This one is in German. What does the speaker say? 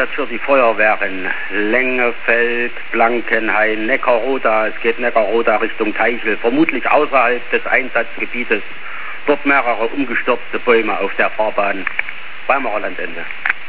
Einsatz für die Feuerwehr in Lengefeld, Blankenhain, Neckarroda. Es geht Neckarroda Richtung Teichel, vermutlich außerhalb des Einsatzgebietes. Dort mehrere umgestürzte Bäume auf der Fahrbahn beim Landende.